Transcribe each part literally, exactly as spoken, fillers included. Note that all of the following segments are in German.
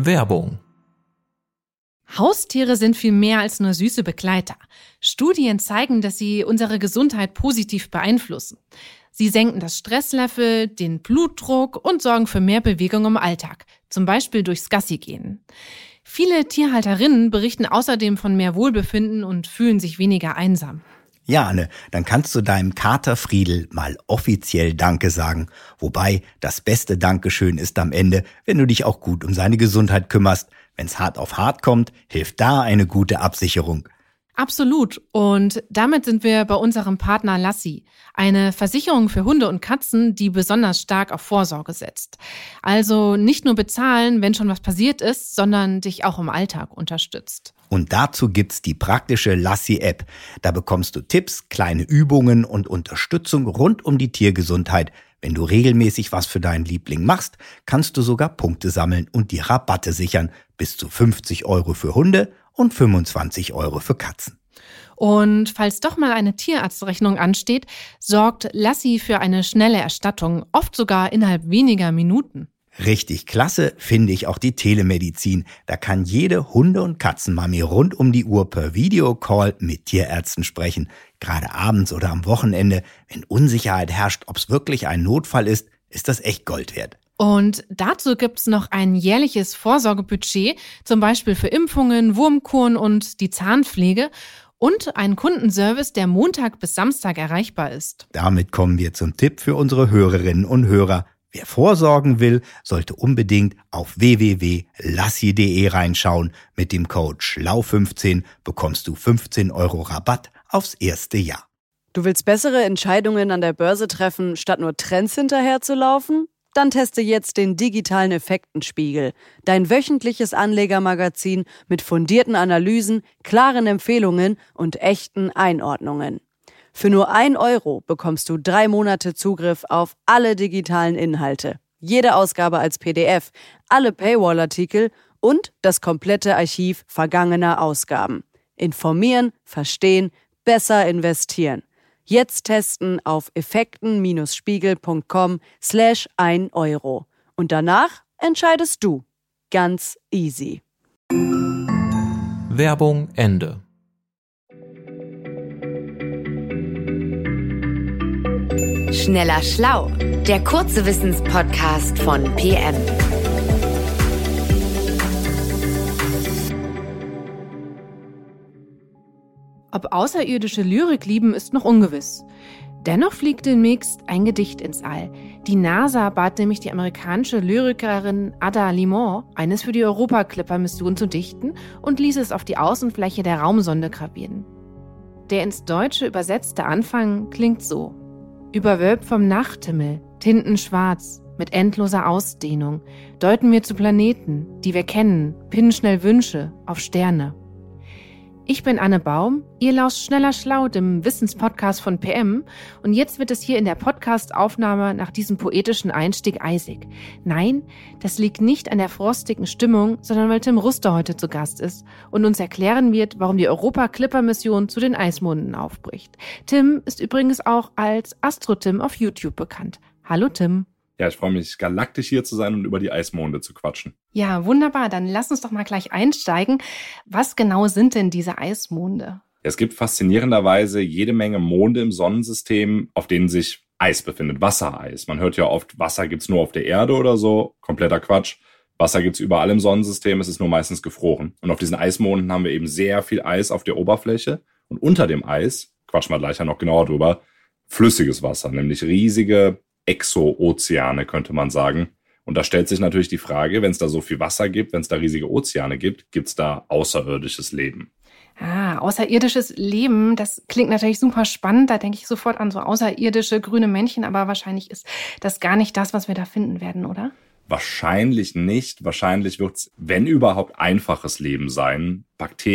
Werbung. Haustiere sind viel mehr als nur süße Begleiter. Studien zeigen, dass sie unsere Gesundheit positiv beeinflussen. Sie senken das Stresslevel, den Blutdruck und sorgen für mehr Bewegung im Alltag, zum Beispiel durchs Gassigehen. Viele Tierhalterinnen berichten außerdem von mehr Wohlbefinden und fühlen sich weniger einsam. Ja, Anne, dann kannst du deinem Kater Friedel mal offiziell Danke sagen. Wobei, das beste Dankeschön ist am Ende, wenn du dich auch gut um seine Gesundheit kümmerst. Wenn's hart auf hart kommt, hilft da eine gute Absicherung. Absolut. Und damit sind wir bei unserem Partner Lassi, eine Versicherung für Hunde und Katzen, die besonders stark auf Vorsorge setzt. Also nicht nur bezahlen, wenn schon was passiert ist, sondern dich auch im Alltag unterstützt. Und dazu gibt's die praktische Lassi-App. Da bekommst du Tipps, kleine Übungen und Unterstützung rund um die Tiergesundheit. Wenn du regelmäßig was für deinen Liebling machst, kannst du sogar Punkte sammeln und die Rabatte sichern. Bis zu fünfzig Euro für Hunde und fünfundzwanzig Euro für Katzen. Und falls doch mal eine Tierarztrechnung ansteht, sorgt Lassi für eine schnelle Erstattung, oft sogar innerhalb weniger Minuten. Richtig klasse finde ich auch die Telemedizin. Da kann jede Hunde- und Katzenmami rund um die Uhr per Videocall mit Tierärzten sprechen. Gerade abends oder am Wochenende, wenn Unsicherheit herrscht, ob es wirklich ein Notfall ist, ist das echt Gold wert. Und dazu gibt's noch ein jährliches Vorsorgebudget, zum Beispiel für Impfungen, Wurmkuren und die Zahnpflege und einen Kundenservice, der Montag bis Samstag erreichbar ist. Damit kommen wir zum Tipp für unsere Hörerinnen und Hörer. Wer vorsorgen will, sollte unbedingt auf w w w punkt lassi punkt de reinschauen. Mit dem Code schlau fünfzehn bekommst du fünfzehn Euro Rabatt aufs erste Jahr. Du willst bessere Entscheidungen an der Börse treffen, statt nur Trends hinterherzulaufen? Dann teste jetzt den digitalen Effektenspiegel, dein wöchentliches Anlegermagazin mit fundierten Analysen, klaren Empfehlungen und echten Einordnungen. Für nur ein Euro bekommst du drei Monate Zugriff auf alle digitalen Inhalte, jede Ausgabe als P D F, alle Paywall-Artikel und das komplette Archiv vergangener Ausgaben. Informieren, verstehen, besser investieren. Jetzt testen auf effekten-spiegel.com slash ein Euro. Und danach entscheidest du. Ganz easy. Werbung Ende. Schneller Schlau, der kurze Wissenspodcast von P M. Ob außerirdische Lyrik lieben, ist noch ungewiss. Dennoch fliegt demnächst ein Gedicht ins All. Die NASA bat nämlich die amerikanische Lyrikerin Ada Limon, eines für die Europa-Clipper-Mission zu dichten und ließ es auf die Außenfläche der Raumsonde gravieren. Der ins Deutsche übersetzte Anfang klingt so: Überwölbt vom Nachthimmel, tintenschwarz, mit endloser Ausdehnung, deuten wir zu Planeten, die wir kennen, pinnen schnell Wünsche auf Sterne. Ich bin Anne Baum, ihr lauscht Schneller Schlau, dem Wissenspodcast von P M, und jetzt wird es hier in der Podcast-Aufnahme nach diesem poetischen Einstieg eisig. Nein, das liegt nicht an der frostigen Stimmung, sondern weil Tim Ruster heute zu Gast ist und uns erklären wird, warum die Europa-Clipper-Mission zu den Eismonden aufbricht. Tim ist übrigens auch als Astro-Tim auf YouTube bekannt. Hallo Tim. Ja, ich freue mich, galaktisch hier zu sein und über die Eismonde zu quatschen. Ja, wunderbar. Dann lass uns doch mal gleich einsteigen. Was genau sind denn diese Eismonde? Es gibt faszinierenderweise jede Menge Monde im Sonnensystem, auf denen sich Eis befindet, Wassereis. Man hört ja oft, Wasser gibt's nur auf der Erde oder so. Kompletter Quatsch. Wasser gibt's überall im Sonnensystem, es ist nur meistens gefroren. Und auf diesen Eismonden haben wir eben sehr viel Eis auf der Oberfläche. Und unter dem Eis, quatschen wir gleich ja noch genauer drüber, flüssiges Wasser, nämlich riesige Exo-Ozeane, könnte man sagen. Und da stellt sich natürlich die Frage, wenn es da so viel Wasser gibt, wenn es da riesige Ozeane gibt, gibt es da außerirdisches Leben? Ah, außerirdisches Leben, das klingt natürlich super spannend. Da denke ich sofort an so außerirdische grüne Männchen, aber wahrscheinlich ist das gar nicht das, was wir da finden werden, oder? Wahrscheinlich nicht. Wahrscheinlich wird es, wenn überhaupt, einfaches Leben sein.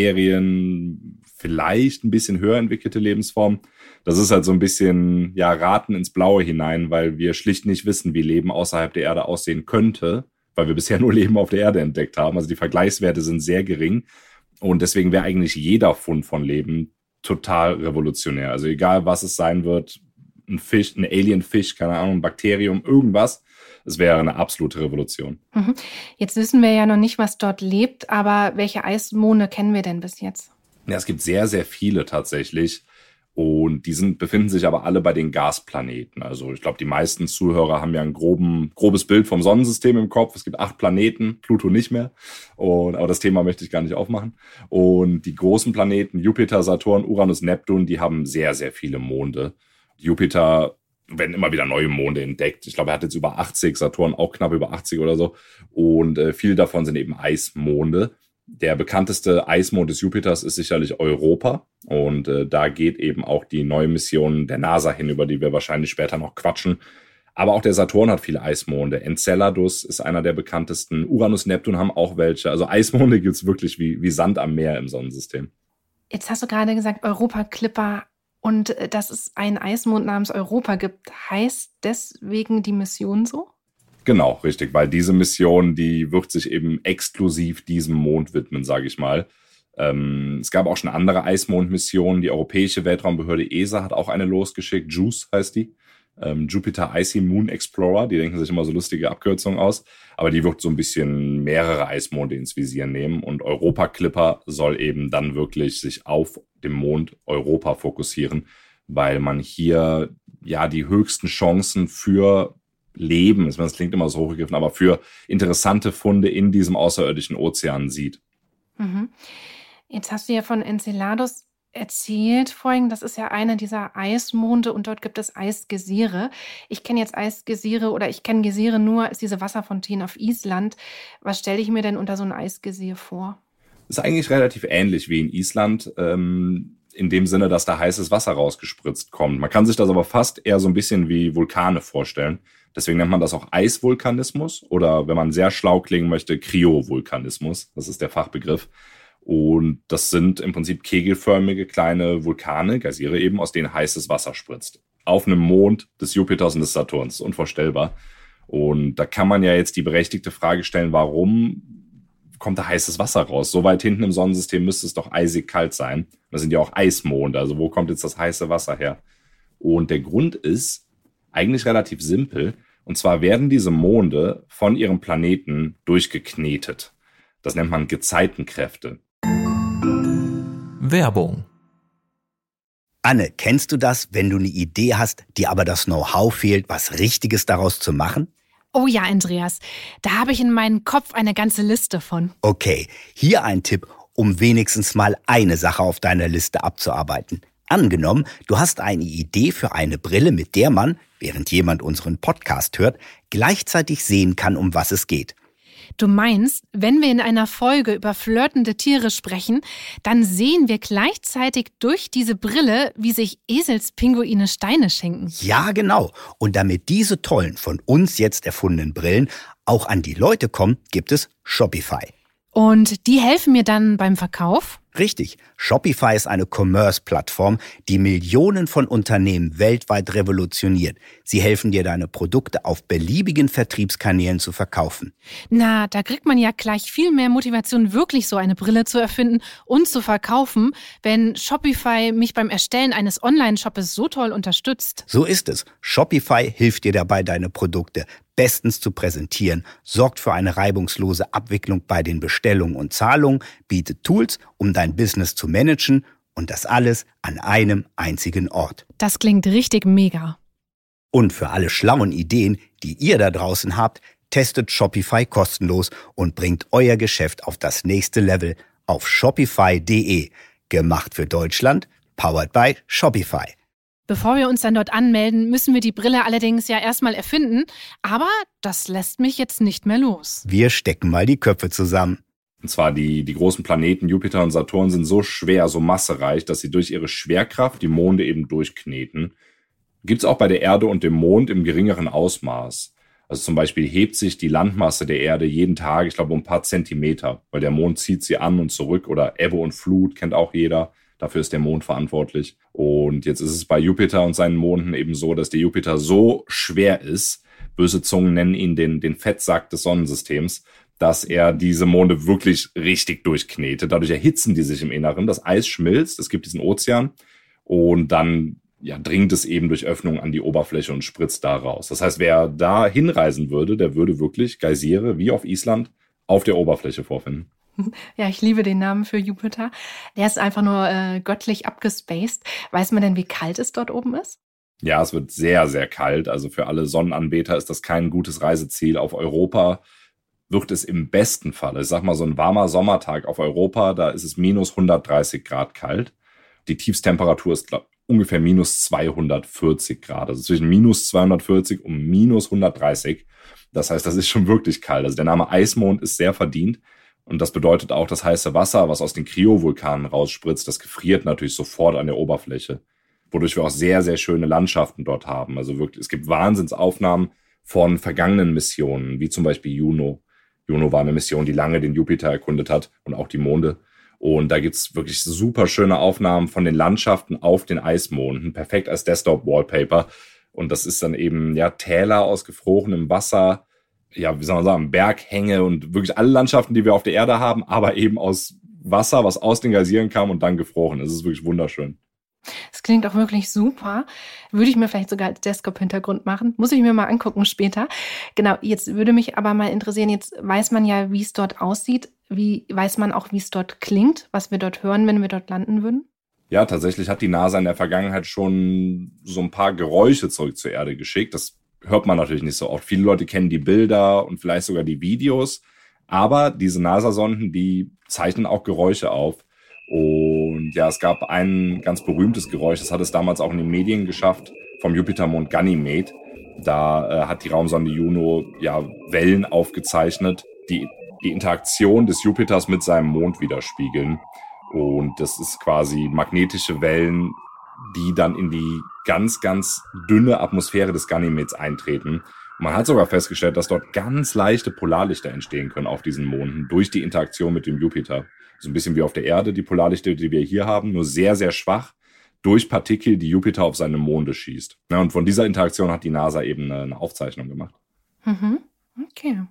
Bakterien, vielleicht ein bisschen höher entwickelte Lebensformen. Das ist halt so ein bisschen, ja, Raten ins Blaue hinein, weil wir schlicht nicht wissen, wie Leben außerhalb der Erde aussehen könnte, weil wir bisher nur Leben auf der Erde entdeckt haben. Also die Vergleichswerte sind sehr gering. Und deswegen wäre eigentlich jeder Fund von Leben total revolutionär. Also egal, was es sein wird, ein Fisch, ein Alien-Fisch, keine Ahnung, ein Bakterium, irgendwas, es wäre eine absolute Revolution. Mhm. Jetzt wissen wir ja noch nicht, was dort lebt, aber welche Eismonde kennen wir denn bis jetzt? Ja, es gibt sehr, sehr viele tatsächlich. Und die sind, befinden sich aber alle bei den Gasplaneten. Also ich glaube, die meisten Zuhörer haben ja ein groben, grobes Bild vom Sonnensystem im Kopf. Es gibt acht Planeten, Pluto nicht mehr. Und, aber das Thema möchte ich gar nicht aufmachen. Und die großen Planeten, Jupiter, Saturn, Uranus, Neptun, die haben sehr, sehr viele Monde. Jupiter werden immer wieder neue Monde entdeckt. Ich glaube, er hat jetzt über achtzig, Saturn auch knapp über achtzig oder so. Und äh, viele davon sind eben Eismonde. Der bekannteste Eismond des Jupiters ist sicherlich Europa. Und äh, da geht eben auch die neue Mission der NASA hin, über die wir wahrscheinlich später noch quatschen. Aber auch der Saturn hat viele Eismonde. Enceladus ist einer der bekanntesten. Uranus, Neptun haben auch welche. Also Eismonde gibt's wirklich wie, wie Sand am Meer im Sonnensystem. Jetzt hast du gerade gesagt, Europa-Clipper und äh, dass es einen Eismond namens Europa gibt. Heißt deswegen die Mission so? Genau, richtig, weil diese Mission, die wird sich eben exklusiv diesem Mond widmen, sage ich mal. Ähm, es gab auch schon andere Eismondmissionen. Die Europäische Weltraumbehörde E S A hat auch eine losgeschickt. JUICE heißt die. Ähm, Jupiter Icy Moon Explorer. Die denken sich immer so lustige Abkürzungen aus. Aber die wird so ein bisschen mehrere Eismonde ins Visier nehmen. Und Europa Clipper soll eben dann wirklich sich auf dem Mond Europa fokussieren, weil man hier ja die höchsten Chancen für Leben, das klingt immer so hochgegriffen, aber für interessante Funde in diesem außerirdischen Ozean sieht. Mhm. Jetzt hast du ja von Enceladus erzählt vorhin, das ist ja einer dieser Eismonde und dort gibt es Eisgeysire. Ich kenne jetzt Eisgeysire oder ich kenne Geysire nur als diese Wasserfontänen auf Island. Was stelle ich mir denn unter so einem Eisgeysir vor? Das ist eigentlich relativ ähnlich wie in Island, ähm, in dem Sinne, dass da heißes Wasser rausgespritzt kommt. Man kann sich das aber fast eher so ein bisschen wie Vulkane vorstellen. Deswegen nennt man das auch Eisvulkanismus oder, wenn man sehr schlau klingen möchte, Kryovulkanismus. Das ist der Fachbegriff. Und das sind im Prinzip kegelförmige kleine Vulkane, Geysire eben, aus denen heißes Wasser spritzt. Auf einem Mond des Jupiters und des Saturns. Unvorstellbar. Und da kann man ja jetzt die berechtigte Frage stellen, warum kommt da heißes Wasser raus? So weit hinten im Sonnensystem müsste es doch eisig kalt sein. Das sind ja auch Eismonde. Also wo kommt jetzt das heiße Wasser her? Und der Grund ist eigentlich relativ simpel. Und zwar werden diese Monde von ihrem Planeten durchgeknetet. Das nennt man Gezeitenkräfte. Werbung. Anne, kennst du das, wenn du eine Idee hast, dir aber das Know-how fehlt, was Richtiges daraus zu machen? Oh ja, Andreas, da habe ich in meinem Kopf eine ganze Liste von. Okay, hier ein Tipp, um wenigstens mal eine Sache auf deiner Liste abzuarbeiten. Angenommen, du hast eine Idee für eine Brille, mit der man, während jemand unseren Podcast hört, gleichzeitig sehen kann, um was es geht. Du meinst, wenn wir in einer Folge über flirtende Tiere sprechen, dann sehen wir gleichzeitig durch diese Brille, wie sich Eselspinguine Steine schenken. Ja, genau. Und damit diese tollen, von uns jetzt erfundenen Brillen auch an die Leute kommen, gibt es Shopify. Und die helfen mir dann beim Verkauf? Richtig. Shopify ist eine Commerce-Plattform, die Millionen von Unternehmen weltweit revolutioniert. Sie helfen dir, deine Produkte auf beliebigen Vertriebskanälen zu verkaufen. Na, da kriegt man ja gleich viel mehr Motivation, wirklich so eine Brille zu erfinden und zu verkaufen, wenn Shopify mich beim Erstellen eines Online-Shoppes so toll unterstützt. So ist es. Shopify hilft dir dabei, deine Produkte bestens zu präsentieren, sorgt für eine reibungslose Abwicklung bei den Bestellungen und Zahlungen, bietet Tools, um dein Business zu managen und das alles an einem einzigen Ort. Das klingt richtig mega. Und für alle schlauen Ideen, die ihr da draußen habt, testet Shopify kostenlos und bringt euer Geschäft auf das nächste Level auf shopify punkt de. Gemacht für Deutschland, powered by Shopify. Bevor wir uns dann dort anmelden, müssen wir die Brille allerdings ja erstmal erfinden. Aber das lässt mich jetzt nicht mehr los. Wir stecken mal die Köpfe zusammen. Und zwar die, die großen Planeten Jupiter und Saturn sind so schwer, so massereich, dass sie durch ihre Schwerkraft die Monde eben durchkneten. Gibt's auch bei der Erde und dem Mond im geringeren Ausmaß. Also zum Beispiel hebt sich die Landmasse der Erde jeden Tag, ich glaube, um ein paar Zentimeter, weil der Mond zieht sie an und zurück. Oder Ebbe und Flut kennt auch jeder. Dafür ist der Mond verantwortlich. Und jetzt ist es bei Jupiter und seinen Monden eben so, dass der Jupiter so schwer ist, böse Zungen nennen ihn den, den Fettsack des Sonnensystems, dass er diese Monde wirklich richtig durchknetet. Dadurch erhitzen die sich im Inneren. Das Eis schmilzt, es gibt diesen Ozean und dann ja, dringt es eben durch Öffnungen an die Oberfläche und spritzt da raus. Das heißt, wer da hinreisen würde, der würde wirklich Geysire, wie auf Island, auf der Oberfläche vorfinden. Ja, ich liebe den Namen für Jupiter. Der ist einfach nur äh, göttlich abgespaced. Weiß man denn, wie kalt es dort oben ist? Ja, es wird sehr, sehr kalt. Also für alle Sonnenanbeter ist das kein gutes Reiseziel. Auf Europa wird es im besten Fall, ich sag mal so ein warmer Sommertag auf Europa, da ist es minus hundertdreißig Grad kalt. Die Tiefstemperatur ist glaub, ungefähr minus zweihundertvierzig Grad. Also zwischen minus zweihundertvierzig und minus hundertdreißig. Das heißt, das ist schon wirklich kalt. Also der Name Eismond ist sehr verdient. Und das bedeutet auch, das heiße Wasser, was aus den Kryovulkanen rausspritzt, das gefriert natürlich sofort an der Oberfläche. Wodurch wir auch sehr, sehr schöne Landschaften dort haben. Also wirklich, es gibt Wahnsinnsaufnahmen von vergangenen Missionen, wie zum Beispiel Juno. Juno war eine Mission, die lange den Jupiter erkundet hat und auch die Monde. Und da gibt's wirklich super schöne Aufnahmen von den Landschaften auf den Eismonden, perfekt als Desktop-Wallpaper. Und das ist dann eben ja Täler aus gefrorenem Wasser, ja, wie soll man sagen, Berghänge und wirklich alle Landschaften, die wir auf der Erde haben, aber eben aus Wasser, was aus den Geysiren kam und dann gefroren. Das ist wirklich wunderschön. Das klingt auch wirklich super. Würde ich mir vielleicht sogar als Desktop-Hintergrund machen. Muss ich mir mal angucken später. Genau, jetzt würde mich aber mal interessieren, jetzt weiß man ja, wie es dort aussieht. Wie weiß man auch, wie es dort klingt, was wir dort hören, wenn wir dort landen würden? Ja, tatsächlich hat die NASA in der Vergangenheit schon so ein paar Geräusche zurück zur Erde geschickt. Das hört man natürlich nicht so oft. Viele Leute kennen die Bilder und vielleicht sogar die Videos. Aber diese NASA-Sonden, die zeichnen auch Geräusche auf. Und ja, es gab ein ganz berühmtes Geräusch, das hat es damals auch in den Medien geschafft, vom Jupitermond Ganymed. Da äh, hat die Raumsonde Juno ja Wellen aufgezeichnet, die die Interaktion des Jupiters mit seinem Mond widerspiegeln. Und das ist quasi magnetische Wellen, die dann in die ganz, ganz dünne Atmosphäre des Ganymeds eintreten. Und man hat sogar festgestellt, dass dort ganz leichte Polarlichter entstehen können auf diesen Monden durch die Interaktion mit dem Jupiter. So ein bisschen wie auf der Erde, die Polarlichter, die wir hier haben, nur sehr, sehr schwach durch Partikel, die Jupiter auf seine Monde schießt. Ja, und von dieser Interaktion hat die NASA eben eine, eine Aufzeichnung gemacht. Mhm. Okay.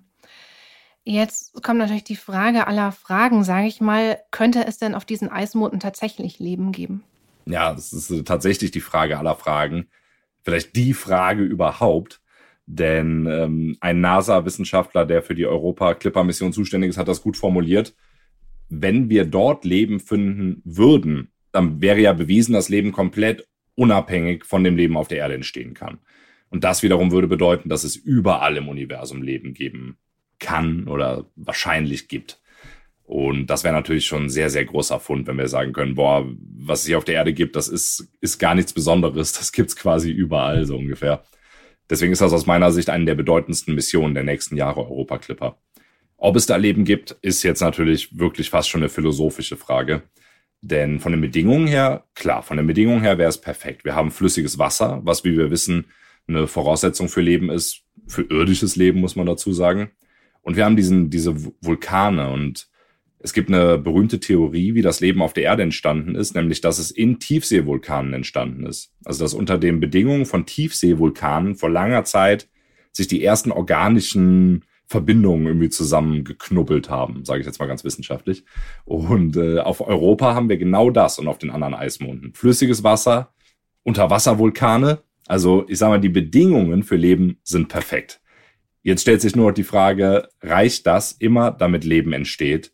Jetzt kommt natürlich die Frage aller Fragen, sage ich mal, könnte es denn auf diesen Eismonden tatsächlich Leben geben? Ja, das ist tatsächlich die Frage aller Fragen. Vielleicht die Frage überhaupt. Denn ähm, ein NASA-Wissenschaftler, der für die Europa-Clipper-Mission zuständig ist, hat das gut formuliert. Wenn wir dort Leben finden würden, dann wäre ja bewiesen, dass Leben komplett unabhängig von dem Leben auf der Erde entstehen kann. Und das wiederum würde bedeuten, dass es überall im Universum Leben geben kann oder wahrscheinlich gibt. Und das wäre natürlich schon ein sehr, sehr großer Fund, wenn wir sagen können, boah, was es hier auf der Erde gibt, das ist, ist gar nichts Besonderes. Das gibt's quasi überall so ungefähr. Deswegen ist das aus meiner Sicht eine der bedeutendsten Missionen der nächsten Jahre Europa Clipper. Ob es da Leben gibt, ist jetzt natürlich wirklich fast schon eine philosophische Frage. Denn von den Bedingungen her, klar, von den Bedingungen her wäre es perfekt. Wir haben flüssiges Wasser, was, wie wir wissen, eine Voraussetzung für Leben ist, für irdisches Leben, muss man dazu sagen. Und wir haben diesen, diese Vulkane. Und es gibt eine berühmte Theorie, wie das Leben auf der Erde entstanden ist, nämlich, dass es in Tiefseevulkanen entstanden ist. Also, dass unter den Bedingungen von Tiefseevulkanen vor langer Zeit sich die ersten organischen Verbindungen irgendwie zusammengeknubbelt haben, sage ich jetzt mal ganz wissenschaftlich. Und äh, auf Europa haben wir genau das und auf den anderen Eismonden. Flüssiges Wasser, Unterwasservulkane. Also ich sage mal, die Bedingungen für Leben sind perfekt. Jetzt stellt sich nur noch die Frage, reicht das immer, damit Leben entsteht?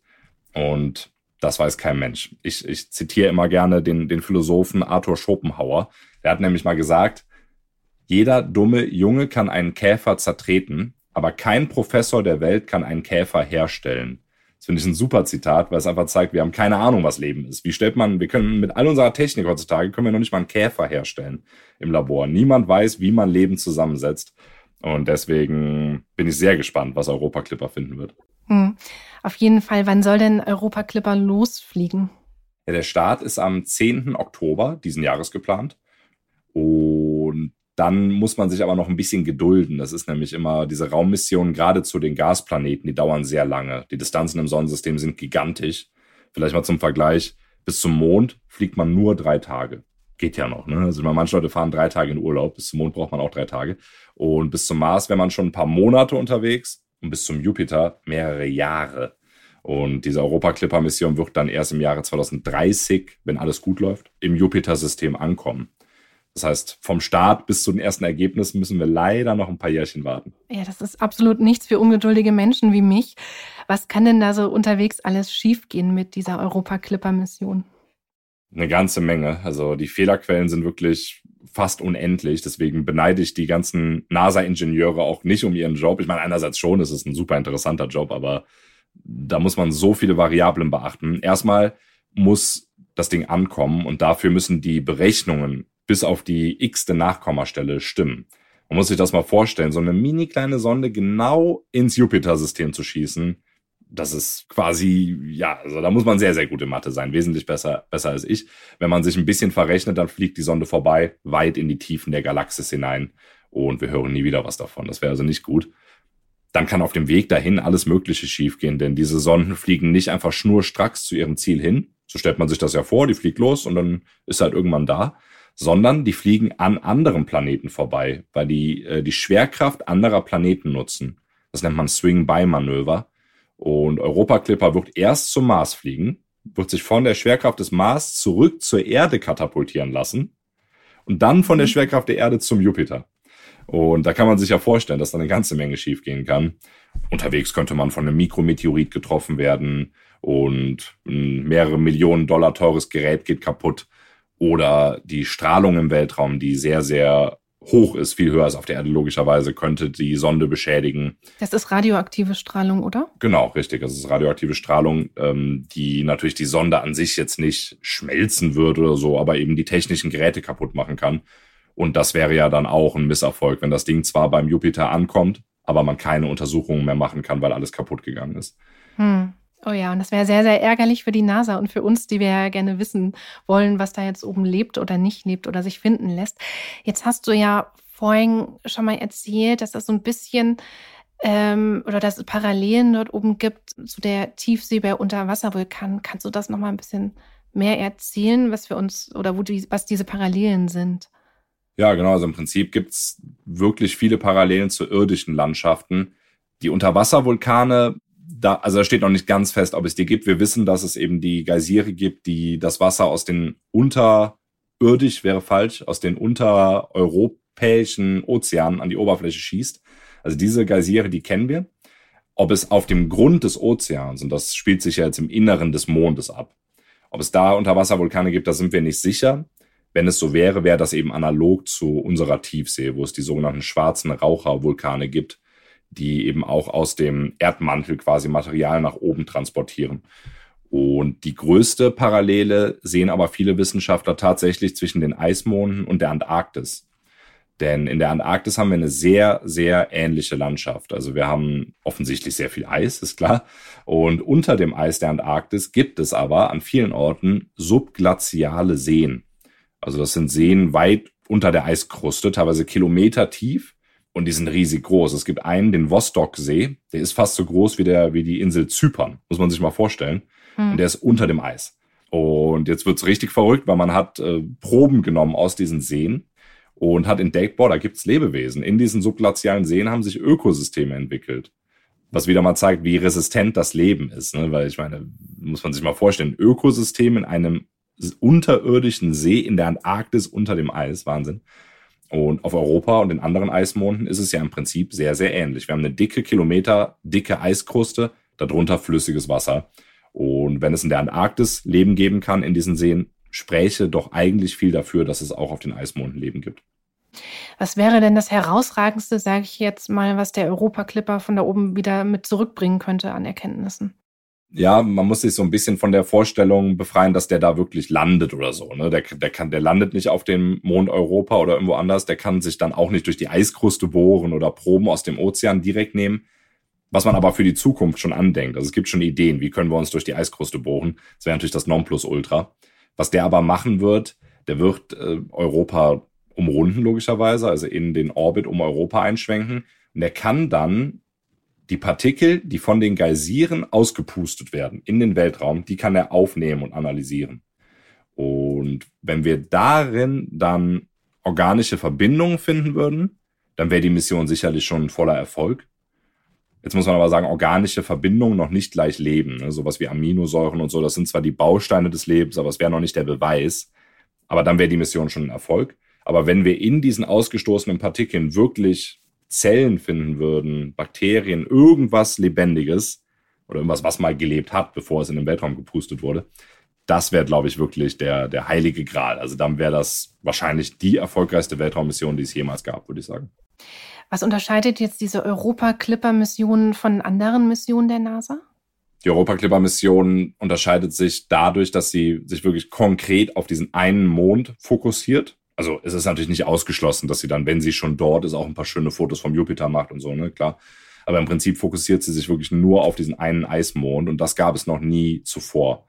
Und das weiß kein Mensch. Ich, ich zitiere immer gerne den, den Philosophen Arthur Schopenhauer. Der hat nämlich mal gesagt, jeder dumme Junge kann einen Käfer zertreten, aber kein Professor der Welt kann einen Käfer herstellen. Das finde ich ein super Zitat, weil es einfach zeigt, wir haben keine Ahnung, was Leben ist. Wie stellt man, wir können mit all unserer Technik heutzutage, können wir noch nicht mal einen Käfer herstellen im Labor. Niemand weiß, wie man Leben zusammensetzt. Und deswegen bin ich sehr gespannt, was Europa Clipper finden wird. Hm. Auf jeden Fall, wann soll denn Europa Clipper losfliegen? Ja, der Start ist am zehnten Oktober diesen Jahres geplant. Und dann muss man sich aber noch ein bisschen gedulden. Das ist nämlich immer diese Raummissionen, gerade zu den Gasplaneten, die dauern sehr lange. Die Distanzen im Sonnensystem sind gigantisch. Vielleicht mal zum Vergleich, bis zum Mond fliegt man nur drei Tage. Geht ja noch, ne? Also manche Leute fahren drei Tage in Urlaub, bis zum Mond braucht man auch drei Tage. Und bis zum Mars wäre man schon ein paar Monate unterwegs und bis zum Jupiter mehrere Jahre. Und diese Europa-Clipper-Mission wird dann erst im Jahre zwanzig dreißig, wenn alles gut läuft, im Jupiter-System ankommen. Das heißt, vom Start bis zu den ersten Ergebnissen müssen wir leider noch ein paar Jährchen warten. Ja, das ist absolut nichts für ungeduldige Menschen wie mich. Was kann denn da so unterwegs alles schiefgehen mit dieser Europa-Clipper-Mission? Eine ganze Menge. Also die Fehlerquellen sind wirklich fast unendlich. Deswegen beneide ich die ganzen NASA-Ingenieure auch nicht um ihren Job. Ich meine, einerseits schon, es ist ein super interessanter Job, aber da muss man so viele Variablen beachten. Erstmal muss das Ding ankommen und dafür müssen die Berechnungen bis auf die x-te Nachkommastelle stimmen. Man muss sich das mal vorstellen, so eine mini kleine Sonde genau ins Jupiter-System zu schießen, das ist quasi, ja, also da muss man sehr, sehr gut in Mathe sein, wesentlich besser, besser als ich. Wenn man sich ein bisschen verrechnet, dann fliegt die Sonde vorbei, weit in die Tiefen der Galaxis hinein und wir hören nie wieder was davon. Das wäre also nicht gut. Dann kann auf dem Weg dahin alles Mögliche schiefgehen, denn diese Sonden fliegen nicht einfach schnurstracks zu ihrem Ziel hin. So stellt man sich das ja vor, die fliegt los und dann ist halt irgendwann da. Sondern die fliegen an anderen Planeten vorbei, weil die äh, die Schwerkraft anderer Planeten nutzen. Das nennt man Swing-by-Manöver. Und Europa Clipper wird erst zum Mars fliegen, wird sich von der Schwerkraft des Mars zurück zur Erde katapultieren lassen und dann von der Schwerkraft der Erde zum Jupiter. Und da kann man sich ja vorstellen, dass da eine ganze Menge schiefgehen kann. Unterwegs könnte man von einem Mikrometeorit getroffen werden und ein mehrere Millionen Dollar teures Gerät geht kaputt. Oder die Strahlung im Weltraum, die sehr, sehr hoch ist, viel höher als auf der Erde logischerweise, könnte die Sonde beschädigen. Das ist radioaktive Strahlung, oder? Genau, richtig. Das ist radioaktive Strahlung, ähm, die natürlich die Sonde an sich jetzt nicht schmelzen wird oder so, aber eben die technischen Geräte kaputt machen kann. Und das wäre ja dann auch ein Misserfolg, wenn das Ding zwar beim Jupiter ankommt, aber man keine Untersuchungen mehr machen kann, weil alles kaputt gegangen ist. Hm. Oh ja, und das wäre sehr, sehr ärgerlich für die NASA und für uns, die wir ja gerne wissen wollen, was da jetzt oben lebt oder nicht lebt oder sich finden lässt. Jetzt hast du ja vorhin schon mal erzählt, dass das so ein bisschen ähm, oder dass es Parallelen dort oben gibt zu der Tiefsee bei Unterwasservulkanen. Kannst du das noch mal ein bisschen mehr erzählen, was für uns oder wo die, was diese Parallelen sind? Ja, genau. Also im Prinzip gibt's wirklich viele Parallelen zu irdischen Landschaften. Die Unterwasservulkane, Da, also da steht noch nicht ganz fest, ob es die gibt. Wir wissen, dass es eben die Geysire gibt, die das Wasser aus den unterirdisch, wäre falsch, aus den untereuropäischen Ozeanen an die Oberfläche schießt. Also diese Geysire, die kennen wir. Ob es auf dem Grund des Ozeans, und das spielt sich ja jetzt im Inneren des Mondes ab, ob es da Unterwasservulkane gibt, da sind wir nicht sicher. Wenn es so wäre, wäre das eben analog zu unserer Tiefsee, wo es die sogenannten schwarzen Rauchervulkane gibt, die eben auch aus dem Erdmantel quasi Material nach oben transportieren. Und die größte Parallele sehen aber viele Wissenschaftler tatsächlich zwischen den Eismonden und der Antarktis. Denn in der Antarktis haben wir eine sehr, sehr ähnliche Landschaft. Also wir haben offensichtlich sehr viel Eis, ist klar. Und unter dem Eis der Antarktis gibt es aber an vielen Orten subglaziale Seen. Also das sind Seen weit unter der Eiskruste, teilweise Kilometer tief. Und die sind riesig groß. Es gibt einen, den Vostok-See, der ist fast so groß wie der wie die Insel Zypern, muss man sich mal vorstellen. Hm. Und der ist unter dem Eis. Und jetzt wird's richtig verrückt, weil man hat äh, Proben genommen aus diesen Seen und hat entdeckt, boah, da gibt's Lebewesen. In diesen subglazialen Seen haben sich Ökosysteme entwickelt. Was wieder mal zeigt, wie resistent das Leben ist. Ne? Weil ich meine, muss man sich mal vorstellen, Ökosystem in einem unterirdischen See in der Antarktis unter dem Eis, Wahnsinn. Und auf Europa und den anderen Eismonden ist es ja im Prinzip sehr, sehr ähnlich. Wir haben eine dicke Kilometer, dicke Eiskruste, darunter flüssiges Wasser. Und wenn es in der Antarktis Leben geben kann in diesen Seen, spräche doch eigentlich viel dafür, dass es auch auf den Eismonden Leben gibt. Was wäre denn das Herausragendste, sage ich jetzt mal, was der Europa Clipper von da oben wieder mit zurückbringen könnte an Erkenntnissen? Ja, man muss sich so ein bisschen von der Vorstellung befreien, dass der da wirklich landet oder so. Ne? Der, der, kann, der landet nicht auf dem Mond Europa oder irgendwo anders. Der kann sich dann auch nicht durch die Eiskruste bohren oder Proben aus dem Ozean direkt nehmen. Was man aber für die Zukunft schon andenkt. Also es gibt schon Ideen, wie können wir uns durch die Eiskruste bohren. Das wäre natürlich das Nonplusultra. Was der aber machen wird, der wird äh, Europa umrunden logischerweise, also in den Orbit um Europa einschwenken. Und der kann dann die Partikel, die von den Geysiren ausgepustet werden in den Weltraum, die kann er aufnehmen und analysieren. Und wenn wir darin dann organische Verbindungen finden würden, dann wäre die Mission sicherlich schon ein voller Erfolg. Jetzt muss man aber sagen, organische Verbindungen noch nicht gleich Leben. Ne? Sowas wie Aminosäuren und so, das sind zwar die Bausteine des Lebens, aber es wäre noch nicht der Beweis. Aber dann wäre die Mission schon ein Erfolg. Aber wenn wir in diesen ausgestoßenen Partikeln wirklich Zellen finden würden, Bakterien, irgendwas Lebendiges oder irgendwas, was mal gelebt hat, bevor es in den Weltraum gepustet wurde, das wäre, glaube ich, wirklich der, der heilige Gral. Also dann wäre das wahrscheinlich die erfolgreichste Weltraummission, die es jemals gab, würde ich sagen. Was unterscheidet jetzt diese Europa-Clipper-Mission von anderen Missionen der NASA? Die Europa-Clipper-Mission unterscheidet sich dadurch, dass sie sich wirklich konkret auf diesen einen Mond fokussiert. Also es ist natürlich nicht ausgeschlossen, dass sie dann, wenn sie schon dort ist, auch ein paar schöne Fotos vom Jupiter macht und so, ne, klar. Aber im Prinzip fokussiert sie sich wirklich nur auf diesen einen Eismond und das gab es noch nie zuvor.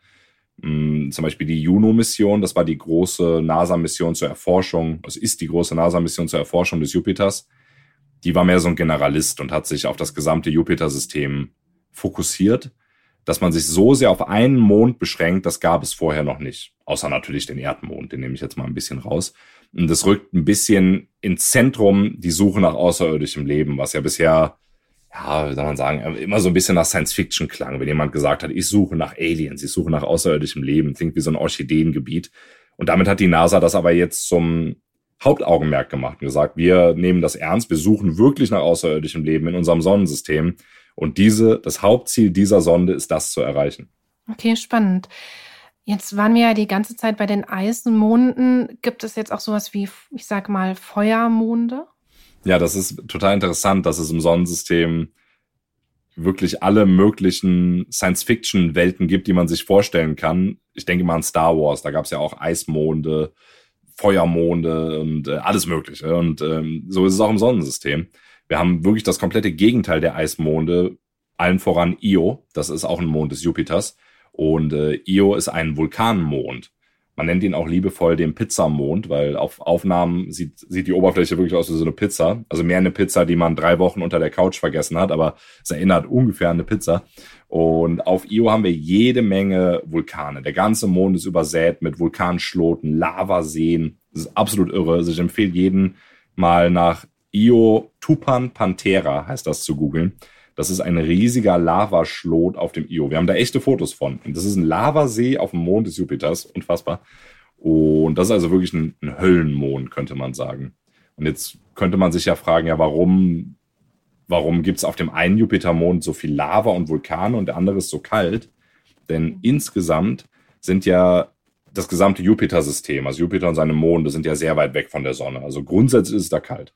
Zum Beispiel die Juno-Mission, das war die große NASA-Mission zur Erforschung, es ist die große NASA-Mission zur Erforschung des Jupiters. Die war mehr so ein Generalist und hat sich auf das gesamte Jupiter-System fokussiert. Dass man sich so sehr auf einen Mond beschränkt, das gab es vorher noch nicht. Außer natürlich den Erdmond, den nehme ich jetzt mal ein bisschen raus. Und das rückt ein bisschen ins Zentrum die Suche nach außerirdischem Leben, was ja bisher, ja, wie soll man sagen, immer so ein bisschen nach Science-Fiction klang. Wenn jemand gesagt hat, ich suche nach Aliens, ich suche nach außerirdischem Leben, klingt wie so ein Orchideengebiet. Und damit hat die NASA das aber jetzt zum Hauptaugenmerk gemacht und gesagt, wir nehmen das ernst, wir suchen wirklich nach außerirdischem Leben in unserem Sonnensystem. Und diese, das Hauptziel dieser Sonde ist, das zu erreichen. Okay, spannend. Jetzt waren wir ja die ganze Zeit bei den Eismonden. Gibt es jetzt auch sowas wie, ich sag mal, Feuermonde? Ja, das ist total interessant, dass es im Sonnensystem wirklich alle möglichen Science-Fiction-Welten gibt, die man sich vorstellen kann. Ich denke mal an Star Wars, da gab es ja auch Eismonde, Feuermonde und äh, alles Mögliche. Und ähm, so ist es auch im Sonnensystem. Wir haben wirklich das komplette Gegenteil der Eismonde, allen voran Io. Das ist auch ein Mond des Jupiters. Und äh, Io ist ein Vulkanmond. Man nennt ihn auch liebevoll den Pizzamond, weil auf Aufnahmen sieht, sieht die Oberfläche wirklich aus wie so eine Pizza. Also mehr eine Pizza, die man drei Wochen unter der Couch vergessen hat, aber es erinnert ungefähr an eine Pizza. Und auf Io haben wir jede Menge Vulkane. Der ganze Mond ist übersät mit Vulkanschloten, Lavaseen. Das ist absolut irre. Also ich empfehle jeden mal nach Io Tupan Pantera, heißt das, zu googeln. Das ist ein riesiger Lavaschlot auf dem Io. Wir haben da echte Fotos von. Und das ist ein Lavasee auf dem Mond des Jupiters. Unfassbar. Und das ist also wirklich ein, ein Höllenmond, könnte man sagen. Und jetzt könnte man sich ja fragen, ja, warum, warum gibt es auf dem einen Jupitermond so viel Lava und Vulkane und der andere ist so kalt? Denn insgesamt sind ja das gesamte Jupiter-System, also Jupiter und seine Monde, sind ja sehr weit weg von der Sonne. Also grundsätzlich ist es da kalt.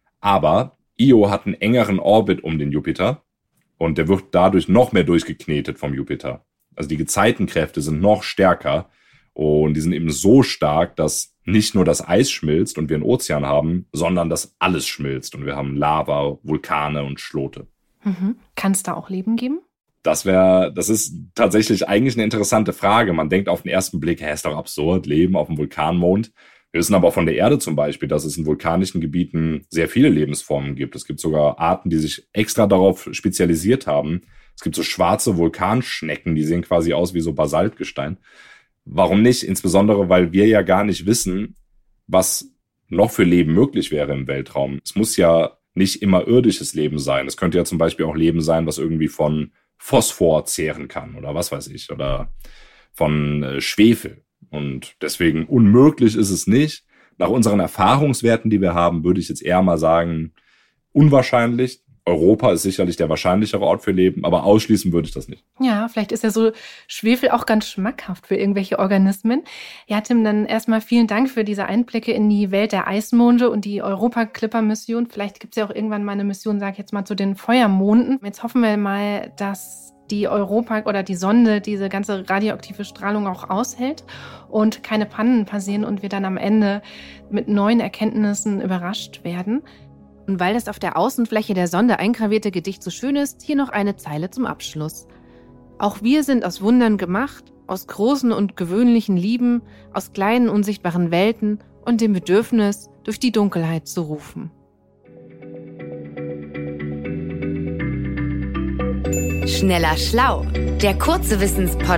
Aber Io hat einen engeren Orbit um den Jupiter und der wird dadurch noch mehr durchgeknetet vom Jupiter. Also die Gezeitenkräfte sind noch stärker und die sind eben so stark, dass nicht nur das Eis schmilzt und wir einen Ozean haben, sondern dass alles schmilzt und wir haben Lava, Vulkane und Schlote. Mhm. Kann es da auch Leben geben? Das wäre, das ist tatsächlich eigentlich eine interessante Frage. Man denkt auf den ersten Blick, hä, ist doch absurd, Leben auf dem Vulkanmond. Wir wissen aber von der Erde zum Beispiel, dass es in vulkanischen Gebieten sehr viele Lebensformen gibt. Es gibt sogar Arten, die sich extra darauf spezialisiert haben. Es gibt so schwarze Vulkanschnecken, die sehen quasi aus wie so Basaltgestein. Warum nicht? Insbesondere, weil wir ja gar nicht wissen, was noch für Leben möglich wäre im Weltraum. Es muss ja nicht immer irdisches Leben sein. Es könnte ja zum Beispiel auch Leben sein, was irgendwie von Phosphor zehren kann oder was weiß ich, oder von äh, Schwefel. Und deswegen unmöglich ist es nicht. Nach unseren Erfahrungswerten, die wir haben, würde ich jetzt eher mal sagen, unwahrscheinlich. Europa ist sicherlich der wahrscheinlichere Ort für Leben, aber ausschließen würde ich das nicht. Ja, vielleicht ist ja so Schwefel auch ganz schmackhaft für irgendwelche Organismen. Ja, Tim, dann erstmal vielen Dank für diese Einblicke in die Welt der Eismonde und die Europa-Clipper-Mission. Vielleicht gibt es ja auch irgendwann mal eine Mission, sag ich jetzt mal, zu den Feuermonden. Jetzt hoffen wir mal, dass die Europa oder die Sonde diese ganze radioaktive Strahlung auch aushält und keine Pannen passieren und wir dann am Ende mit neuen Erkenntnissen überrascht werden. Und weil das auf der Außenfläche der Sonde eingravierte Gedicht so schön ist, hier noch eine Zeile zum Abschluss. Auch wir sind aus Wundern gemacht, aus großen und gewöhnlichen Lieben, aus kleinen unsichtbaren Welten und dem Bedürfnis, durch die Dunkelheit zu rufen. Schneller Schlau, der kurze Wissenspodcast